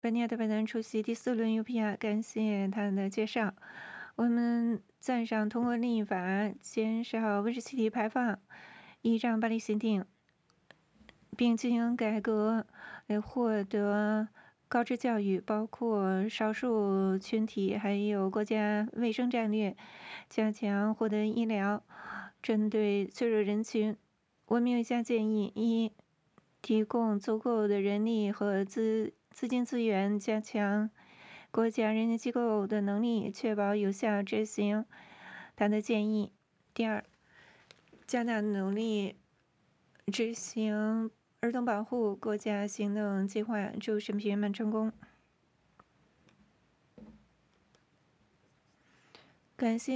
本尼亚德本人出席第4轮 UPR，感谢他的介绍。我们赞赏通过立法减少温室气体排放，依仗巴黎协定，并进行改革，来获得高质教育，包括少数群体，还有国家卫生战略，加强获得医疗，针对脆弱人群。我们有以下建议：一、提供足够的人力和资金资源，加强国家人力机构的能力，确保有效执行他的建议。第二，加大努力执行儿童保护国家行动计划，祝审批圆满成功。感谢。